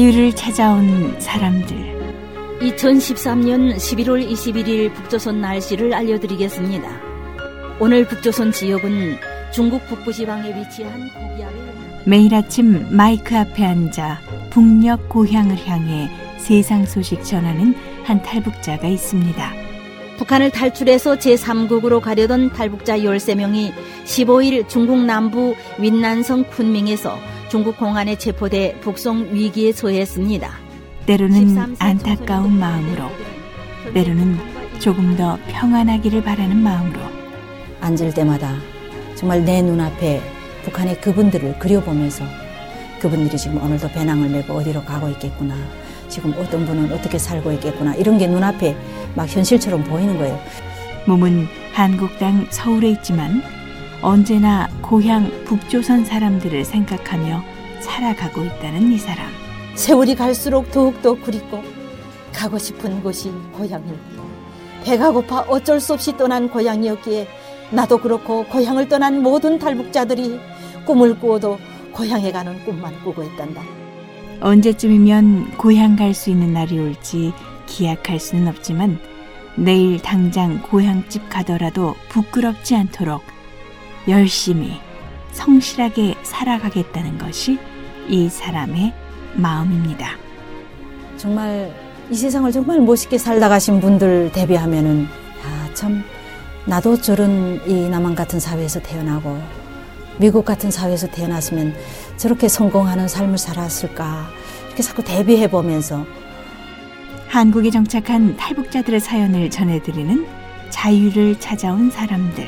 자유를 찾아온 사람들. 2013년 11월 21일 북조선 날씨를 알려드리겠습니다. 오늘 북조선 지역은 중국 북부지방에 위치한 고기압을 매일 아침 마이크 앞에 앉아 북녘 고향을 향해 세상 소식 전하는 한 탈북자가 있습니다. 북한을 탈출해서 제3국으로 가려던 탈북자 13명이 15일 중국 남부 윈난성 쿤밍에서 중국 공안에 체포돼 북송 위기에 처했습니다. 때로는 안타까운 마음으로, 때로는 조금 더 평안하기를 바라는 마음으로 앉을 때마다 정말 내 눈앞에 북한의 그분들을 그려보면서 그분들이 지금 오늘도 배낭을 메고 어디로 가고 있겠구나, 지금 어떤 분은 어떻게 살고 있겠구나, 이런 게 눈앞에 막 현실처럼 보이는 거예요. 몸은 한국 땅 서울에 있지만 언제나 고향 북조선 사람들을 생각하며 살아가고 있다는 이 사람. 세월이 갈수록 더욱더 그립고 가고 싶은 곳이 고향입니다. 배가 고파 어쩔 수 없이 떠난 고향이었기에 나도 그렇고 고향을 떠난 모든 탈북자들이 꿈을 꾸어도 고향에 가는 꿈만 꾸고 있단다. 언제쯤이면 고향 갈 수 있는 날이 올지 기약할 수는 없지만 내일 당장 고향집 가더라도 부끄럽지 않도록 열심히 성실하게 살아가겠다는 것이 이 사람의 마음입니다. 정말 이 세상을 정말 멋있게 살다 가신 분들 대비하면은 참 나도 저런 이 남한 같은 사회에서 태어나고 미국 같은 사회에서 태어났으면 저렇게 성공하는 삶을 살았을까, 이렇게 자꾸 대비해 보면서 한국에 정착한 탈북자들의 사연을 전해드리는 자유를 찾아온 사람들.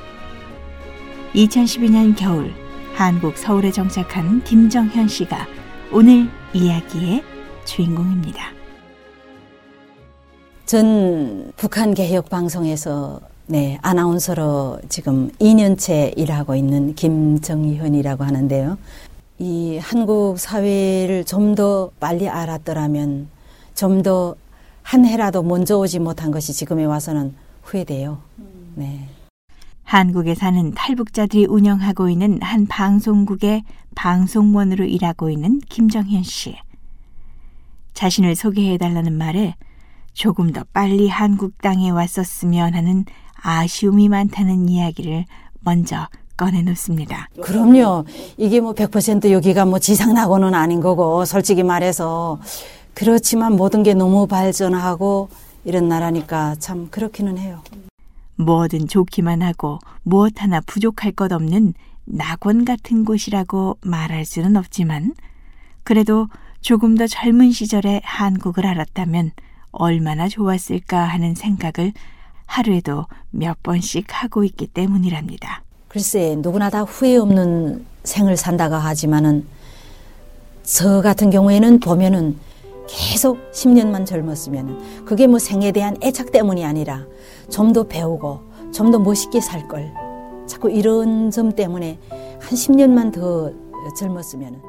2012년 겨울 한국 서울에 정착한 김정현 씨가 오늘 이야기의 주인공입니다. 전 북한개혁방송에서 아나운서로 지금 2년째 일하고 있는 김정현이라고 하는데요. 이 한국 사회를 좀 더 빨리 알았더라면, 좀 더 한 해라도 먼저 오지 못한 것이 지금에 와서는 후회돼요. 네. 한국에 사는 탈북자들이 운영하고 있는 한 방송국의 방송원으로 일하고 있는 김정현 씨. 자신을 소개해달라는 말에 조금 더 빨리 한국 땅에 왔었으면 하는 아쉬움이 많다는 이야기를 먼저 꺼내놓습니다. 그럼요. 이게 뭐 100% 여기가 뭐 지상낙원은 아닌 거고, 솔직히 말해서. 그렇지만 모든 게 너무 발전하고 이런 나라니까 참 그렇기는 해요. 뭐든 좋기만 하고 무엇 하나 부족할 것 없는 낙원 같은 곳이라고 말할 수는 없지만, 그래도 조금 더 젊은 시절에 한국을 알았다면 얼마나 좋았을까 하는 생각을 하루에도 몇 번씩 하고 있기 때문이랍니다. 글쎄, 누구나 다 후회 없는 생을 산다고 하지만은 저 같은 경우에는 보면은 계속 10년만 젊었으면은 그게 뭐 생에 대한 애착 때문이 아니라 좀 더 배우고 좀 더 멋있게 살 걸, 자꾸 이런 점 때문에 한 10년만 더 젊었으면은.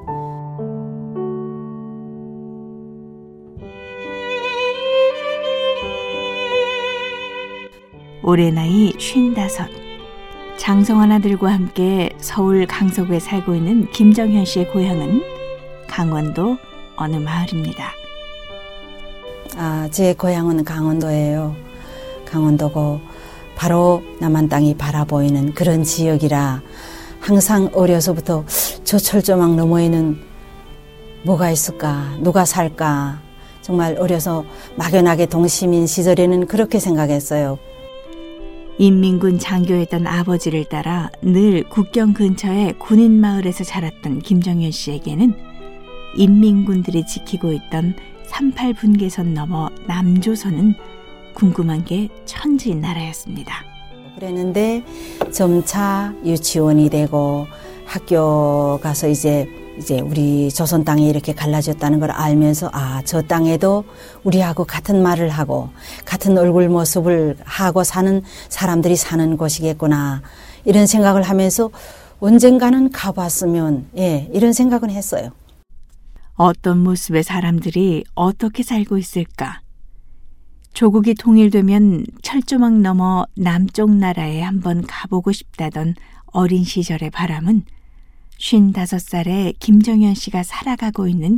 올해 나이 55. 장성환 아들과 함께 서울 강서구에 살고 있는 김정현 씨의 고향은 강원도 어느 마을입니다. 제 고향은 강원도예요. 강원도고 바로 남한 땅이 바라보이는 그런 지역이라 항상 어려서부터 저 철조망 너머에는 뭐가 있을까, 누가 살까, 정말 어려서 막연하게 동시민 시절에는 그렇게 생각했어요. 인민군 장교였던 아버지를 따라 늘 국경 근처의 군인 마을에서 자랐던 김정현 씨에게는 인민군들이 지키고 있던 38 분계선 넘어 남조선은 궁금한 게 천지인 나라였습니다. 그랬는데 점차 유치원이 되고 학교 가서 이제 우리 조선 땅이 이렇게 갈라졌다는 걸 알면서 저 땅에도 우리하고 같은 말을 하고 같은 얼굴 모습을 하고 사는 사람들이 사는 곳이겠구나, 이런 생각을 하면서 언젠가는 가봤으면, 이런 생각은 했어요. 어떤 모습의 사람들이 어떻게 살고 있을까? 조국이 통일되면 철조망 넘어 남쪽 나라에 한번 가보고 싶다던 어린 시절의 바람은 55살의 김정현 씨가 살아가고 있는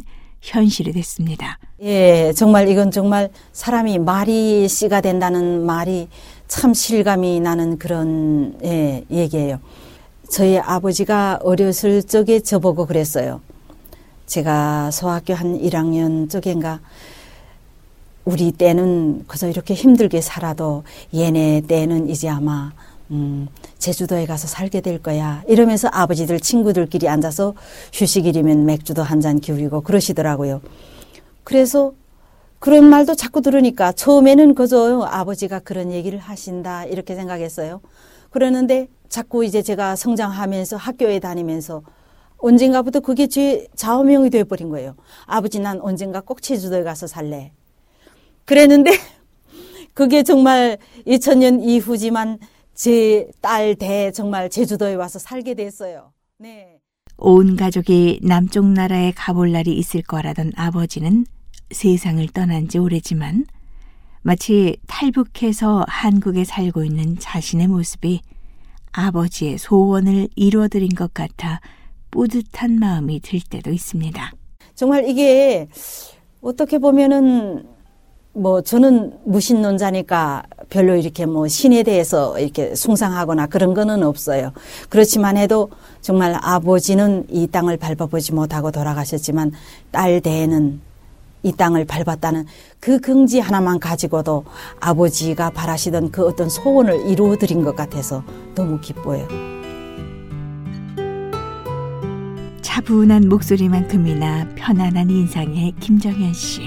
현실이 됐습니다. 예, 정말 이건 정말 사람이 말이 씨가 된다는 말이 참 실감이 나는 그런 얘기예요. 저희 아버지가 어렸을 적에 저보고 그랬어요. 제가 소학교 한 1학년 쪽인가 우리 때는 그저 이렇게 힘들게 살아도 얘네 때는 이제 아마 제주도에 가서 살게 될 거야. 이러면서 아버지들 친구들끼리 앉아서 휴식일이면 맥주도 한 잔 기울이고 그러시더라고요. 그래서 그런 말도 자꾸 들으니까 처음에는 그저 아버지가 그런 얘기를 하신다 이렇게 생각했어요. 그러는데 자꾸 이제 제가 성장하면서 학교에 다니면서 언젠가부터 그게 제 좌우명이 되어버린 거예요. 아버지 난 언젠가 꼭 제주도에 가서 살래. 그랬는데 그게 정말 2000년 이후지만 제 딸 대 정말 제주도에 와서 살게 됐어요. 네. 온 가족이 남쪽 나라에 가볼 날이 있을 거라던 아버지는 세상을 떠난 지 오래지만 마치 탈북해서 한국에 살고 있는 자신의 모습이 아버지의 소원을 이루어드린 것 같아 뿌듯한 마음이 들 때도 있습니다. 정말 이게 어떻게 보면은 저는 무신론자니까 별로 이렇게 신에 대해서 이렇게 숭상하거나 그런 거는 없어요. 그렇지만 해도 정말 아버지는 이 땅을 밟아보지 못하고 돌아가셨지만 딸 대에는 이 땅을 밟았다는 그 긍지 하나만 가지고도 아버지가 바라시던 그 어떤 소원을 이루어드린 것 같아서 너무 기뻐요. 차분한 목소리만큼이나 편안한 인상의 김정현 씨.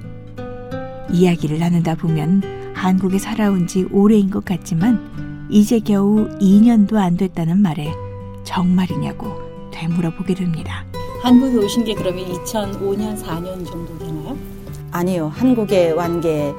이야기를 나누다 보면 한국에 살아온 지 오래인 것 같지만 이제 겨우 2년도 안 됐다는 말에 정말이냐고 되물어보게 됩니다. 한국에 오신 게 그러면 2005년, 4년 정도 되나요? 아니요. 한국에 완 게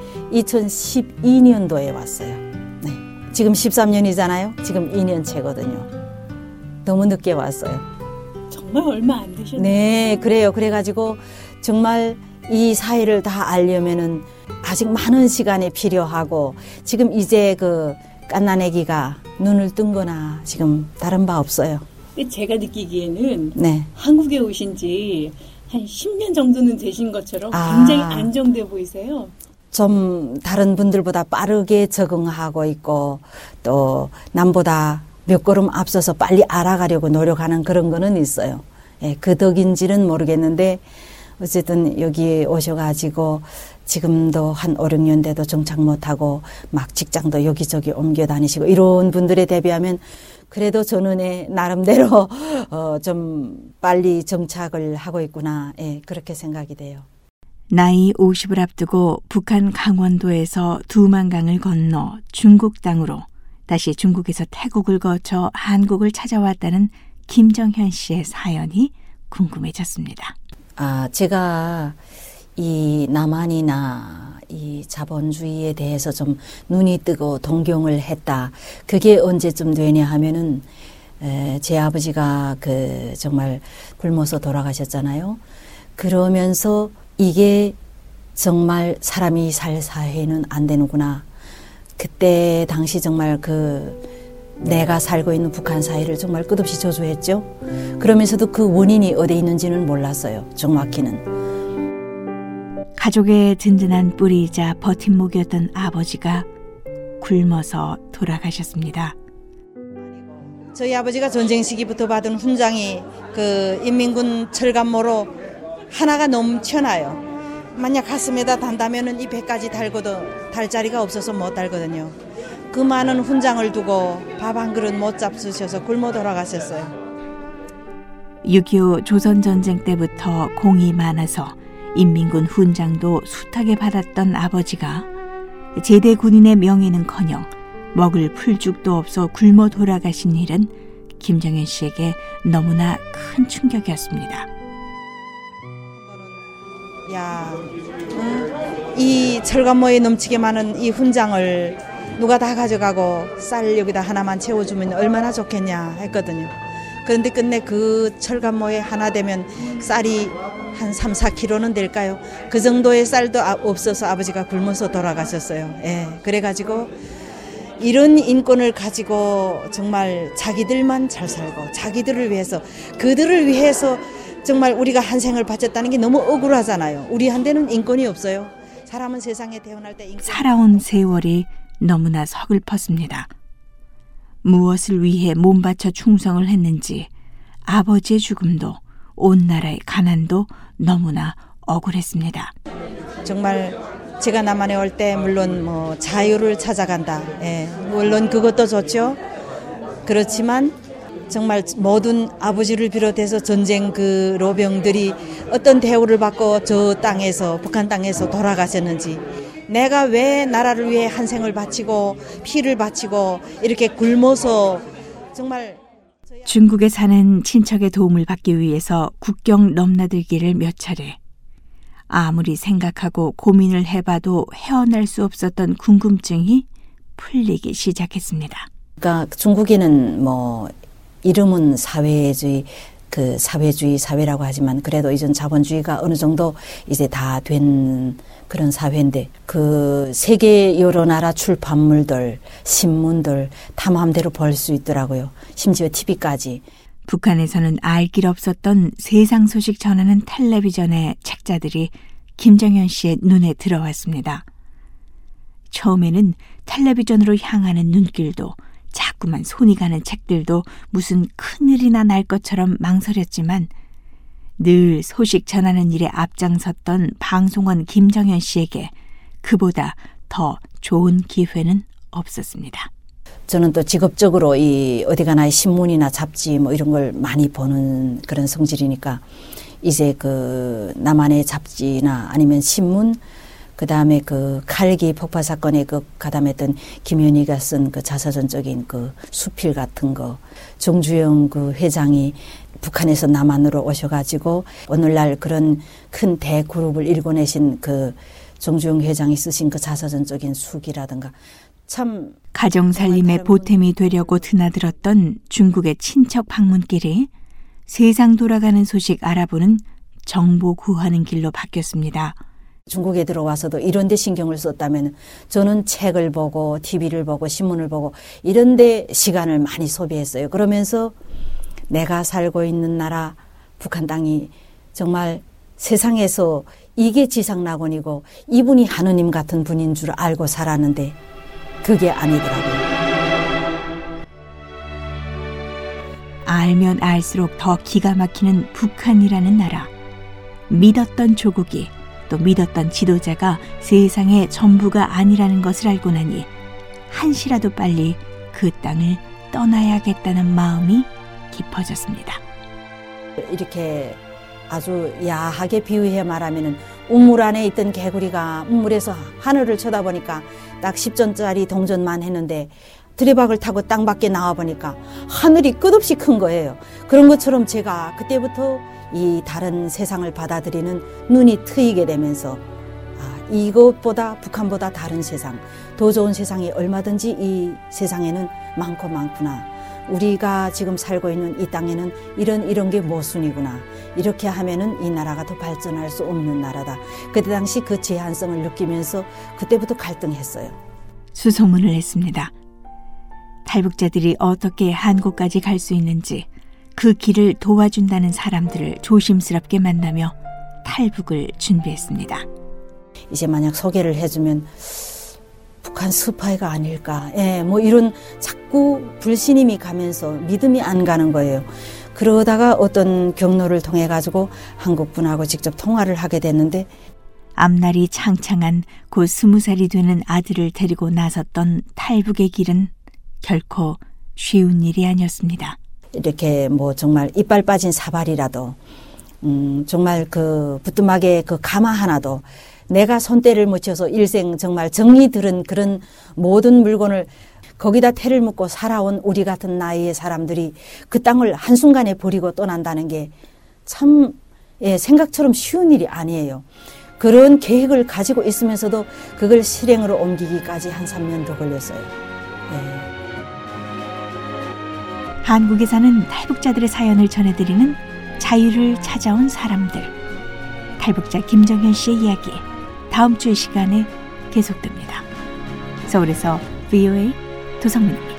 2012년도에 왔어요. 네. 지금 13년이잖아요. 지금 2년째거든요. 너무 늦게 왔어요. 정말 얼마 안 되셨네요. 네, 그래요. 그래가지고 정말 이 사회를 다 알려면은 아직 많은 시간이 필요하고 지금 이제 그 갓난아기가 눈을 뜬 거나 지금 다른 바 없어요. 근데 제가 느끼기에는 네. 한국에 오신 지 한 10년 정도는 되신 것처럼 굉장히 안정돼 보이세요. 좀 다른 분들보다 빠르게 적응하고 있고 또 남보다 몇 걸음 앞서서 빨리 알아가려고 노력하는 그런 거는 있어요. 예, 그 덕인지는 모르겠는데 어쨌든 여기 오셔가지고 지금도 한 5, 6년 돼도 정착 못하고 막 직장도 여기저기 옮겨 다니시고 이런 분들에 대비하면 그래도 저는 나름대로 좀 빨리 정착을 하고 있구나. 예, 그렇게 생각이 돼요. 나이 50을 앞두고 북한 강원도에서 두만강을 건너 중국 땅으로 다시 중국에서 태국을 거쳐 한국을 찾아왔다는 김정현 씨의 사연이 궁금해졌습니다. 제가 이 남한이나 이 자본주의에 대해서 좀 눈이 뜨고 동경을 했다. 그게 언제쯤 되냐 하면은 제 아버지가 정말 굶어서 돌아가셨잖아요. 그러면서 이게 정말 사람이 살 사회는 안 되는구나. 그때 당시 정말 내가 살고 있는 북한 사회를 정말 끝없이 저주했죠. 그러면서도 그 원인이 어디에 있는지는 몰랐어요. 정확히는. 가족의 든든한 뿌리이자 버팀목이었던 아버지가 굶어서 돌아가셨습니다. 저희 아버지가 전쟁 시기부터 받은 훈장이 인민군 철갑모로 하나가 넘쳐나요. 만약 가슴에다 단다면은 이 배까지 달고도 달 자리가 없어서 못 달거든요. 그 많은 훈장을 두고 밥 한 그릇 못 잡수셔서 굶어 돌아가셨어요. 6.25 조선전쟁 때부터 공이 많아서 인민군 훈장도 숱하게 받았던 아버지가 제대 군인의 명예는커녕 먹을 풀죽도 없어 굶어 돌아가신 일은 김정현 씨에게 너무나 큰 충격이었습니다. 이 철갑모에 넘치게 많은 이 훈장을 누가 다 가져가고 쌀 여기다 하나만 채워주면 얼마나 좋겠냐 했거든요. 그런데 끝내 그 철갑모에 하나 되면 쌀이 한 3, 4kg는 될까요? 그 정도의 쌀도 없어서 아버지가 굶어서 돌아가셨어요. 예, 그래가지고 이런 인권을 가지고 정말 자기들만 잘 살고 자기들을 위해서 그들을 위해서 정말 우리가 한생을 바쳤다는 게 너무 억울하잖아요. 우리한테는 인권이 없어요. 사람은 세상에 태어날 때 살아온 세월이 너무나 서글펐습니다. 무엇을 위해 몸바쳐 충성을 했는지 아버지의 죽음도 온 나라의 가난도 너무나 억울했습니다. 정말 제가 남한에 올 때 물론 뭐 자유를 찾아간다. 예, 물론 그것도 좋죠. 그렇지만 정말 모든 아버지를 비롯해서 전쟁 그 로병들이 어떤 대우를 받고 저 땅에서 북한 땅에서 돌아가셨는지, 내가 왜 나라를 위해 한 생을 바치고 피를 바치고 이렇게 굶어서 정말 중국에 사는 친척의 도움을 받기 위해서 국경 넘나들기를 몇 차례. 아무리 생각하고 고민을 해봐도 헤어날 수 없었던 궁금증이 풀리기 시작했습니다. 그러니까 중국에는 뭐 이름은 사회주의, 그 사회주의 사회라고 하지만 그래도 이전 자본주의가 어느 정도 이제 다 된 그런 사회인데, 그 세계 여러 나라 출판물들, 신문들 다 마음대로 볼 수 있더라고요. 심지어 TV까지. 북한에서는 알 길 없었던 세상 소식 전하는 텔레비전의 책자들이 김정현 씨의 눈에 들어왔습니다. 처음에는 텔레비전으로 향하는 눈길도, 자꾸만 손이 가는 책들도 무슨 큰일이나 날 것처럼 망설였지만 늘 소식 전하는 일에 앞장섰던 방송원 김정현 씨에게 그보다 더 좋은 기회는 없었습니다. 저는 또 직업적으로 이 어디 가나 신문이나 잡지 뭐 이런 걸 많이 보는 그런 성질이니까 이제 그 남한의 잡지나 아니면 신문, 그 다음에 그 칼기 폭파 사건에 그 가담했던 김현희가 쓴 그 자서전적인 그 수필 같은 거, 정주영 그 회장이 북한에서 남한으로 오셔가지고 오늘날 그런 큰 대그룹을 일궈내신 그 정주영 회장이 쓰신 그 자서전적인 수기라든가, 참 가정살림의 보탬이 되려고 드나들었던 중국의 친척 방문길이 세상 돌아가는 소식 알아보는 정보 구하는 길로 바뀌었습니다. 중국에 들어와서도 이런 데 신경을 썼다면 저는 책을 보고 TV를 보고 신문을 보고 이런 데 시간을 많이 소비했어요. 그러면서 내가 살고 있는 나라 북한 땅이 정말 세상에서 이게 지상낙원이고 이분이 하느님 같은 분인 줄 알고 살았는데 그게 아니더라고요. 알면 알수록 더 기가 막히는 북한이라는 나라. 믿었던 조국이, 또 믿었던 지도자가 세상의 전부가 아니라는 것을 알고 나니 한시라도 빨리 그 땅을 떠나야겠다는 마음이 깊어졌습니다. 이렇게 아주 야하게 비유해 말하면은 우물 안에 있던 개구리가 우물에서 하늘을 쳐다보니까 딱 10전짜리 동전만 했는데 드레박을 타고 땅 밖에 나와보니까 하늘이 끝없이 큰 거예요. 그런 것처럼 제가 그때부터 이 다른 세상을 받아들이는 눈이 트이게 되면서 이것보다 북한보다 다른 세상, 더 좋은 세상이 얼마든지 이 세상에는 많고 많구나. 우리가 지금 살고 있는 이 땅에는 이런 게 모순이구나. 이렇게 하면은 이 나라가 더 발전할 수 없는 나라다. 그때 당시 그 제한성을 느끼면서 그때부터 갈등했어요. 수소문을 했습니다. 탈북자들이 어떻게 한국까지 갈 수 있는지 그 길을 도와준다는 사람들을 조심스럽게 만나며 탈북을 준비했습니다. 이제 만약 소개를 해주면 북한 스파이가 아닐까, 뭐 이런 자꾸 불신임이 가면서 믿음이 안 가는 거예요. 그러다가 어떤 경로를 통해 가지고 한국분하고 직접 통화를 하게 됐는데, 앞날이 창창한 곧 20살이 되는 아들을 데리고 나섰던 탈북의 길은 결코 쉬운 일이 아니었습니다. 이렇게 뭐 정말 이빨 빠진 사발이라도 정말 그 부뚜막에 그 가마 하나도 내가 손때를 묻혀서 일생 정말 정이 들은 그런 모든 물건을 거기다 태를 묻고 살아온 우리 같은 나이의 사람들이 그 땅을 한순간에 버리고 떠난다는 게 참 생각처럼 쉬운 일이 아니에요. 그런 계획을 가지고 있으면서도 그걸 실행으로 옮기기까지 한 3년 더 걸렸어요. 한국에 사는 탈북자들의 사연을 전해드리는 자유를 찾아온 사람들. 탈북자 김정현 씨의 이야기 다음 주의 시간에 계속됩니다. 서울에서 VOA 도성민입니다.